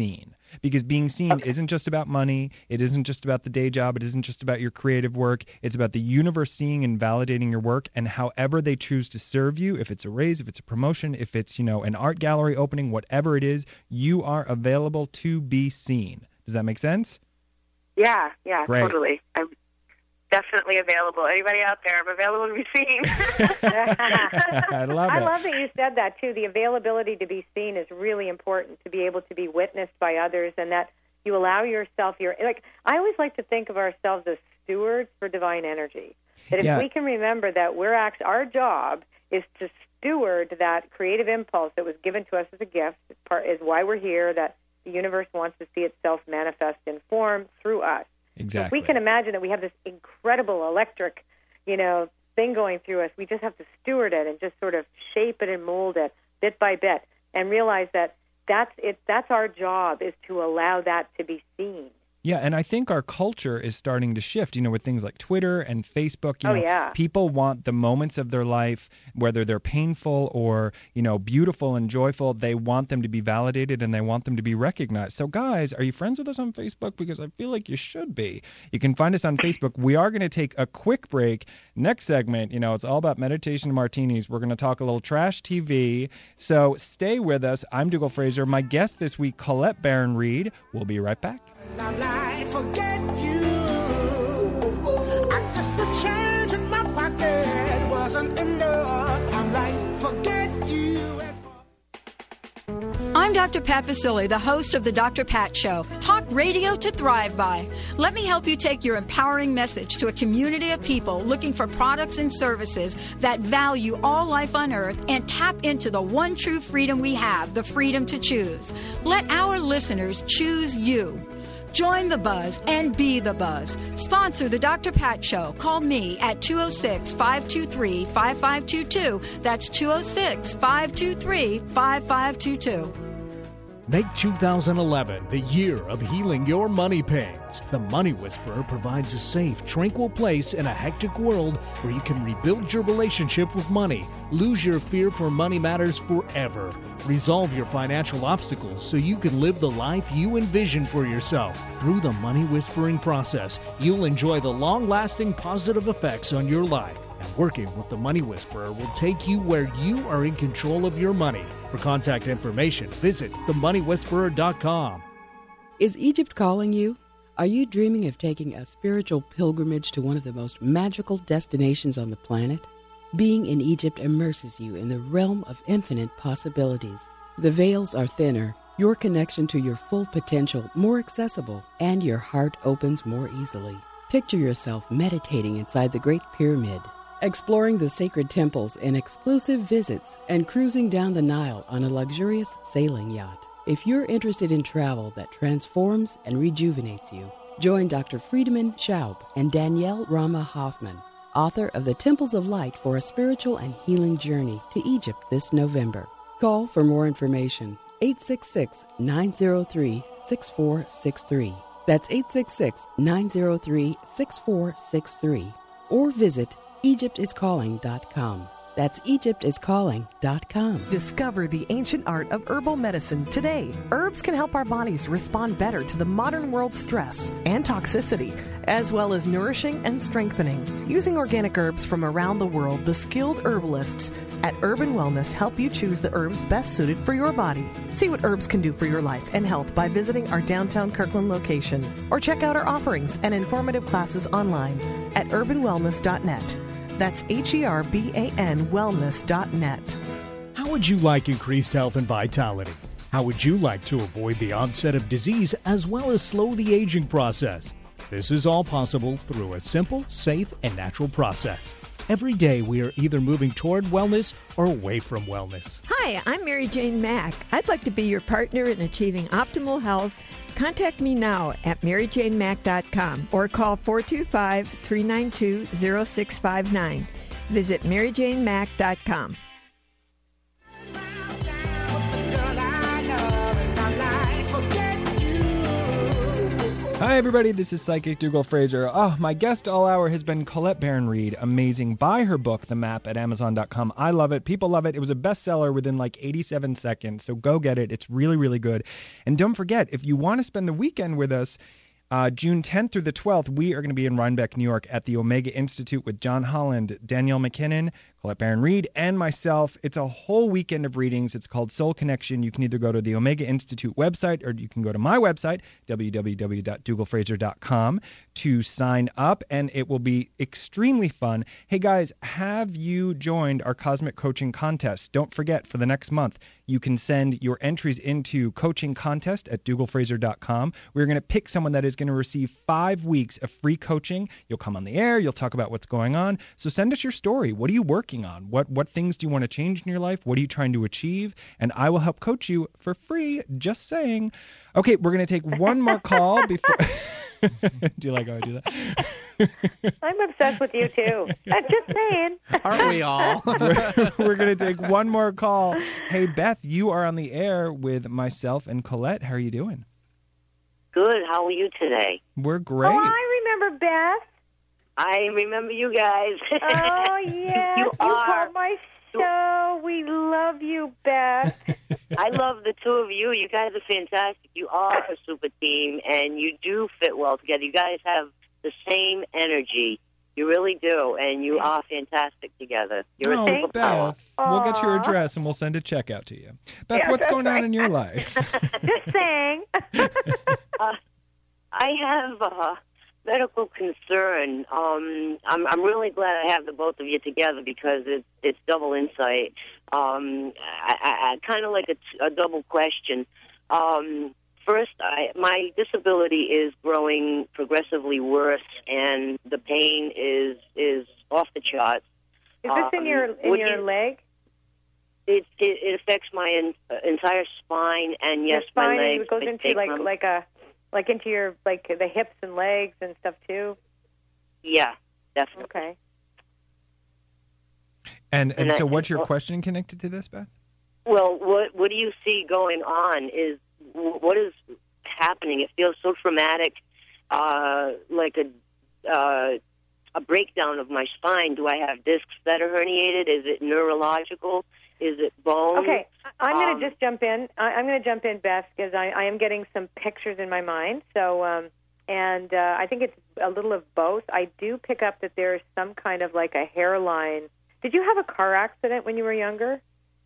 Because being seen isn't just about money. It isn't just about the day job. It isn't just about your creative work. It's about the universe seeing and validating your work, and however they choose to serve you, if it's a raise, if it's a promotion, if it's, an art gallery opening, whatever it is, you are available to be seen. Does that make sense? Yeah, Great. Totally. I'm definitely available. Anybody out there, I'm available to be seen. I love it. I love that you said that, too. The availability to be seen is really important, to be able to be witnessed by others, and that you allow yourself I always like to think of ourselves as stewards for divine energy. That if we can remember that our job is to steward that creative impulse that was given to us as a gift, is why we're here, that the universe wants to see itself manifest in form through us. Exactly. So if we can imagine that we have this incredible electric, thing going through us, we just have to steward it and just sort of shape it and mold it bit by bit, and realize that that's it. That's our job, is to allow that to be seen. Yeah, and I think our culture is starting to shift, with things like Twitter and Facebook. People want the moments of their life, whether they're painful or, beautiful and joyful, they want them to be validated and they want them to be recognized. So, guys, are you friends with us on Facebook? Because I feel like you should be. You can find us on Facebook. We are going to take a quick break. Next segment, it's all about meditation and martinis. We're going to talk a little trash TV. So stay with us. I'm Dougal Fraser. My guest this week, Colette Baron-Reid. We'll be right back. I forget you. I guess the change in my pocket wasn't enough. I'm like, forget you. I'm Dr. Pat Basile, the host of the Dr. Pat Show. Talk radio to thrive by. Let me help you take your empowering message to a community of people looking for products and services that value all life on earth and tap into the one true freedom we have, the freedom to choose. Let our listeners choose you. Join the buzz and be the buzz. Sponsor the Dr. Pat Show. Call me at 206-523-5522. That's 206-523-5522. Make 2011 the year of healing your money pains. The Money Whisperer provides a safe, tranquil place in a hectic world where you can rebuild your relationship with money, lose your fear for money matters forever, resolve your financial obstacles so you can live the life you envision for yourself. Through the Money Whispering process, you'll enjoy the long-lasting positive effects on your life. And working with the Money Whisperer will take you where you are in control of your money. For contact information, visit themoneywhisperer.com. Is Egypt calling you? Are you dreaming of taking a spiritual pilgrimage to one of the most magical destinations on the planet? Being in Egypt immerses you in the realm of infinite possibilities. The veils are thinner, your connection to your full potential more accessible, and your heart opens more easily. Picture yourself meditating inside the Great Pyramid, exploring the sacred temples in exclusive visits, and cruising down the Nile on a luxurious sailing yacht. If you're interested in travel that transforms and rejuvenates you, join Dr. Friedemann Schaub and Danielle Rama Hoffman, author of The Temples of Light for a Spiritual and Healing Journey to Egypt this November. Call for more information, 866-903-6463. That's 866-903-6463. Or visit EgyptIsCalling.com. That's EgyptIsCalling.com. Discover the ancient art of herbal medicine today. Herbs can help our bodies respond better to the modern world's stress and toxicity, as well as nourishing and strengthening. Using organic herbs from around the world, the skilled herbalists at Urban Wellness help you choose the herbs best suited for your body. See what herbs can do for your life and health by visiting our downtown Kirkland location, or check out our offerings and informative classes online at urbanwellness.net. That's HERBAN wellness.net. How would you like increased health and vitality? How would you like to avoid the onset of disease as well as slow the aging process? This is all possible through a simple, safe, and natural process. Every day we are either moving toward wellness or away from wellness. Hi, I'm Mary Jane Mack. I'd like to be your partner in achieving optimal health. Contact me now at maryjanemack.com or call 425-392-0659. Visit maryjanemack.com. Hi, Hi, everybody. This is Psychic Dougal Fraser. Oh, my guest all hour has been Colette Baron-Reid. Amazing. Buy her book, The Map, at Amazon.com. I love it. People love it. It was a bestseller within like 87 seconds, so go get it. It's really, really good. And don't forget, if you want to spend the weekend with us, June 10th through the 12th, we are going to be in Rhinebeck, New York at the Omega Institute with John Holland, Danielle McKinnon, Colette Baron-Reid, and myself. It's a whole weekend of readings. It's called Soul Connection. You can either go to the Omega Institute website or you can go to my website, www.dougalfraser.com, to sign up, and it will be extremely fun. Hey, guys, have you joined our Cosmic Coaching Contest? Don't forget, for the next month, you can send your entries into coaching contest at dougalfraser.com. We're going to pick someone that is going to receive 5 weeks of free coaching. You'll come on the air. You'll talk about what's going on. So send us your story. What are you working on? What things do you want to change in your life? What are you trying to achieve? And I will help coach you for free. Just saying. Okay, we're going to take one more call before... Do you like how I do that? I'm obsessed with you, too. I'm just saying. Aren't we all? We're going to take one more call. Hey, Beth, you are on the air with myself and Colette. How are you doing? Good. How are you today? We're great. Oh, I remember Beth. I remember you guys. Oh, yes. You called my show. We love you, Beth. I love the two of you. You guys are fantastic. You are a super team, and you do fit well together. You guys have the same energy. You really do, and you are fantastic together. You're a superpower. Beth, we'll get your address, and we'll send a check out to you. Beth, what's going on in your life? Just saying. I have a medical concern. I'm really glad I have the both of you together because it's double insight. I kind of like a double question. First, my disability is growing progressively worse, and the pain is off the charts. Is this in your leg? It affects my entire spine, and yes, spine, my legs. It goes into like into your the hips and legs and stuff too. Yeah, definitely. Okay. And so, what's your question connected to this, Beth? Well, what do you see going on? What is happening? It feels so traumatic, like a breakdown of my spine. Do I have discs that are herniated? Is it neurological? Is it bone? Okay, I'm going to just jump in. I'm going to jump in, Beth, because I am getting some pictures in my mind. So, and I think it's a little of both. I do pick up that there's some kind of like a hairline. Did you have a car accident when you were younger?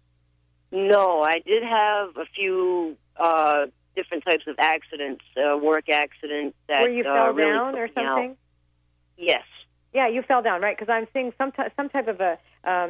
No, I did have a few different types of accidents, work accidents. Where you fell really down or something? Out. Yes. Yeah, you fell down, right? Because I'm seeing some type of a.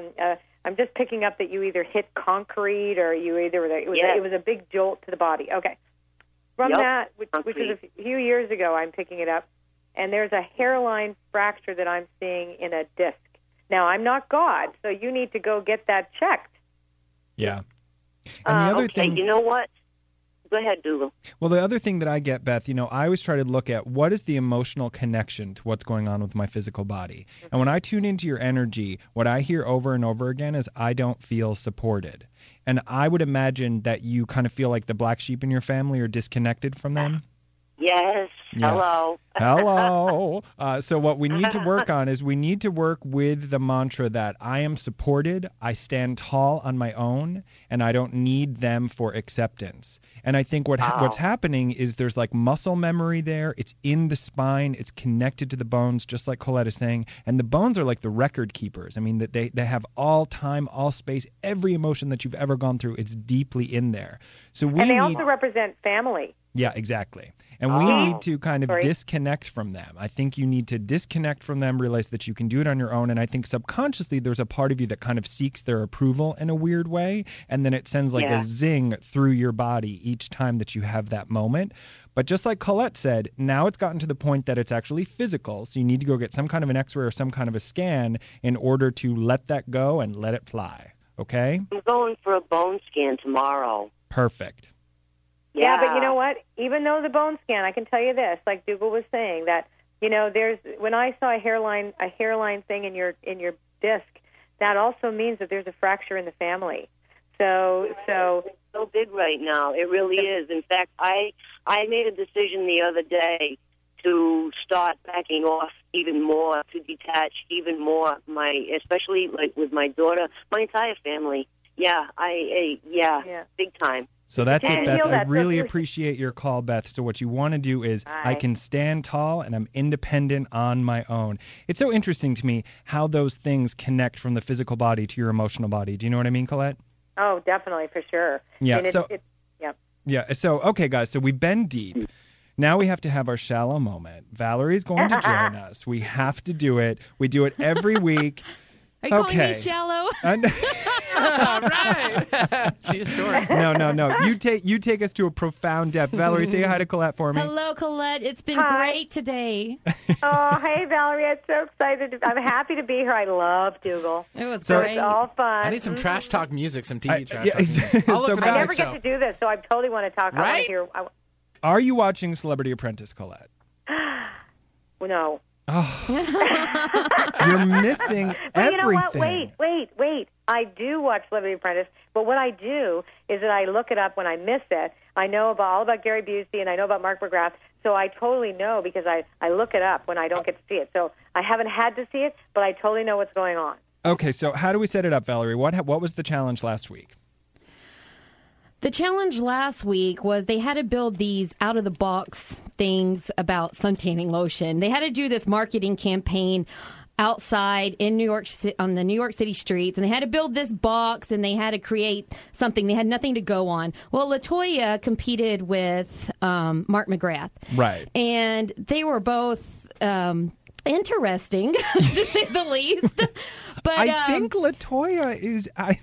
I'm just picking up that you either hit concrete or you either it was a big jolt to the body. Okay. From that, which was a few years ago, I'm picking it up, and there's a hairline fracture that I'm seeing in a disc. Now, I'm not God, so you need to go get that checked. Yeah. And the other thing, you know what? Go ahead, Dougal. Well, the other thing that I get, Beth, I always try to look at what is the emotional connection to what's going on with my physical body. Mm-hmm. And when I tune into your energy, what I hear over and over again is I don't feel supported. And I would imagine that you kind of feel like the black sheep in your family or disconnected from them. Yes. Yeah. Hello. Hello. So what we need to work on is we need to work with the mantra that I am supported, I stand tall on my own, and I don't need them for acceptance. And I think what's happening is there's like muscle memory there. It's in the spine. It's connected to the bones, just like Colette is saying. And the bones are like the record keepers. I mean, that they have all time, all space, every emotion that you've ever gone through. It's deeply in there. So and they also represent family. Yeah, exactly. And we need to kind of disconnect from them. I think you need to disconnect from them, realize that you can do it on your own. And I think subconsciously there's a part of you that kind of seeks their approval in a weird way. And then it sends like a zing through your body each time that you have that moment. But just like Colette said, now it's gotten to the point that it's actually physical. So you need to go get some kind of an x-ray or some kind of a scan in order to let that go and let it fly. Okay? I'm going for a bone scan tomorrow. Perfect. Yeah, but you know what? Even though the bone scan, I can tell you this, like Dougal was saying, that there's when I saw a hairline thing in your disc, that also means that there's a fracture in the family. So it's so big right now. It really is. In fact, I made a decision the other day to start backing off even more, to detach even more. Especially like with my daughter, my entire family. Yeah, big time. So that's it, Beth. I really appreciate your call, Beth. So what you want to do is I can stand tall and I'm independent on my own. It's so interesting to me how those things connect from the physical body to your emotional body. Do you know what I mean, Colette? Oh, definitely, for sure. Yeah. I mean, Yeah. So, okay, guys. So we've been deep. Now we have to have our shallow moment. Valerie's going to join us. We have to do it. We do it every week. Are you calling me shallow? Right. She's short. No. You take us to a profound depth. Valerie, say hi to Colette for me. Hello, Colette. It's been great today. Oh, hey, Valerie. I'm so excited. I'm happy to be here. I love Dougal. It was great. It's all fun. I need some trash talk music, some TV trash talk music. I'll look for I never get to do this, so I totally want to talk. Right? Are you watching Celebrity Apprentice, Colette? No. Oh. You're missing everything. But you know what? Wait. I do watch Celebrity Apprentice, but what I do is that I look it up when I miss it. I know all about Gary Busey, and I know about Mark McGrath, so I totally know because I look it up when I don't get to see it. So I haven't had to see it, but I totally know what's going on. Okay, so how do we set it up, Valerie? What was the challenge last week? The challenge last week was they had to build these out-of-the-box things about suntanning lotion. They had to do this marketing campaign outside in New York, on the New York City streets, and they had to build this box, and they had to create something. They had nothing to go on. Well, LaToya competed with Mark McGrath. Right. And they were both interesting, to say the least. But I think LaToya is out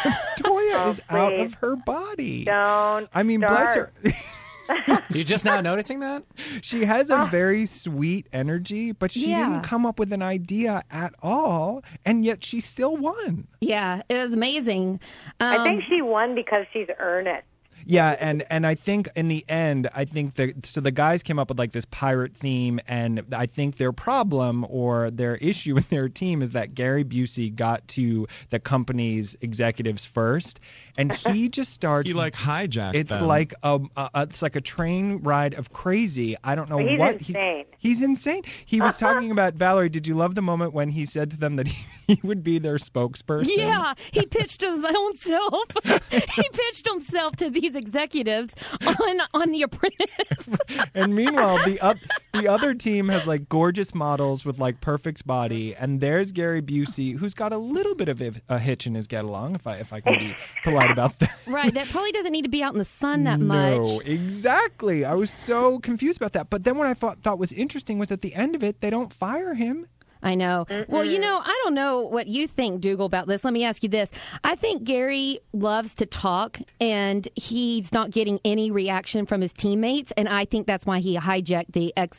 of her body. Don't. I mean, bless her. You're just now noticing that? She has a very sweet energy, but she didn't come up with an idea at all, and yet she still won. Yeah, it was amazing. I think she won because she's earned it. Yeah, and I think in the end, so the guys came up with like this pirate theme, and I think their problem or their issue with their team is that Gary Busey got to the company's executives first, and he just starts. He hijacked them. It's like a train ride of crazy. I don't know he's what insane. He's insane. He was talking about Valerie. Did you love the moment when he said to them that he would be their spokesperson? Yeah, he pitched his own self. He pitched himself to these executives on The Apprentice. And meanwhile, the other team has like gorgeous models with like perfect body, and there's Gary Busey, who's got a little bit of a hitch in his get along, if I can be polite about that. Right, that probably doesn't need to be out in the sun that much. No, exactly. I was so confused about that. But then what I thought was interesting was at the end of it, they don't fire him. I know. Well, I don't know what you think, Dougal, about this. Let me ask you this. I think Gary loves to talk, and he's not getting any reaction from his teammates, and I think that's why he hijacked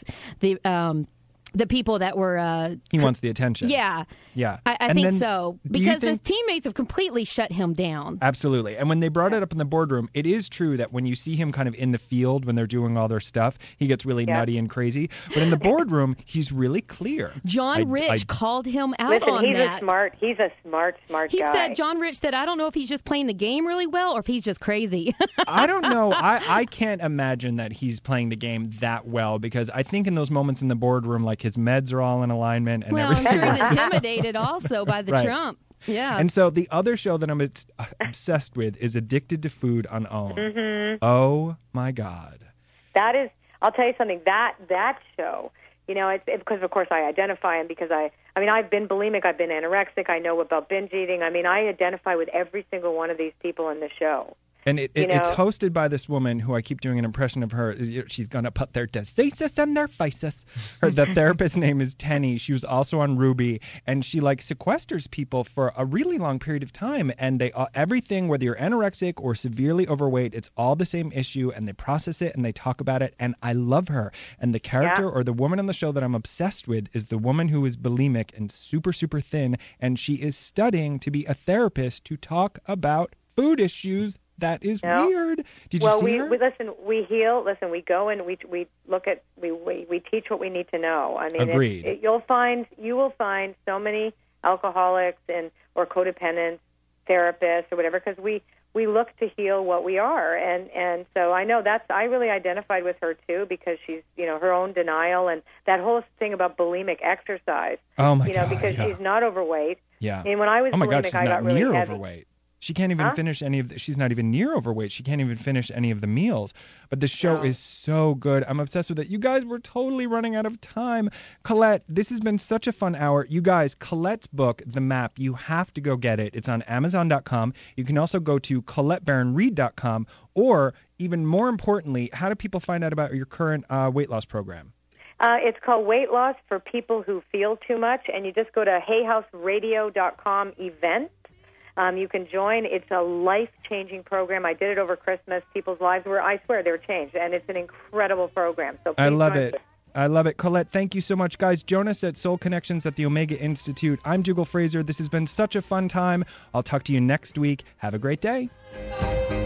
the people that were... he wants the attention. Yeah. Yeah. I think so. Because his teammates have completely shut him down. Absolutely. And when they brought it up in the boardroom, it is true that when you see him kind of in the field when they're doing all their stuff, he gets really nutty and crazy. But in the boardroom, he's really clear. John Rich called him out on that. He's a smart guy. He said, John Rich said, I don't know if he's just playing the game really well or if he's just crazy. I don't know. I can't imagine that he's playing the game that well, because I think in those moments in the boardroom, like his meds are all in alignment and everything. I'm sure he's intimidated also by the Trump. Yeah. And so the other show that I'm obsessed with is Addicted to Food on OWN. Mm-hmm. Oh my God. That is, I'll tell you something, that show, it's because of course I identify him because I've been bulimic, I've been anorexic, I know about binge eating. I identify with every single one of these people in the show. And it's hosted by this woman who I keep doing an impression of her. She's going to put their diseases in their faces. The therapist's name is Tenny. She was also on Ruby. And she sequesters people for a really long period of time. And they everything, whether you're anorexic or severely overweight, it's all the same issue. And they process it and they talk about it. And I love her. And the character or the woman on the show that I'm obsessed with is the woman who is bulimic and super, super thin. And she is studying to be a therapist to talk about food issues. That is weird. Did you see her? We heal. Listen, we go and we look at we teach what we need to know. Agreed. You will find so many alcoholics or codependents therapists or whatever, because we look to heal what we are. And so I know I really identified with her too, because she's, her own denial and that whole thing about bulimic exercise. Oh my God, because she's not overweight. Yeah. And when I was bulimic, I got really near heavy. Overweight. She can't even finish any of she's not even near overweight. She can't even finish any of the meals. But the show is so good. I'm obsessed with it. You guys, we're totally running out of time. Colette, this has been such a fun hour. You guys, Colette's book, The Map, you have to go get it. It's on Amazon.com. You can also go to ColetteBaronReed.com, or even more importantly, how do people find out about your current weight loss program? It's called Weight Loss for People Who Feel Too Much, and you just go to HayHouseRadio.com events. You can join. It's a life-changing program. I did it over Christmas. People's lives I swear, they were changed, and it's an incredible program. So I love it. I love it. Colette, thank you so much. Guys, Jonas at Soul Connections at the Omega Institute. I'm Dougal Fraser. This has been such a fun time. I'll talk to you next week. Have a great day.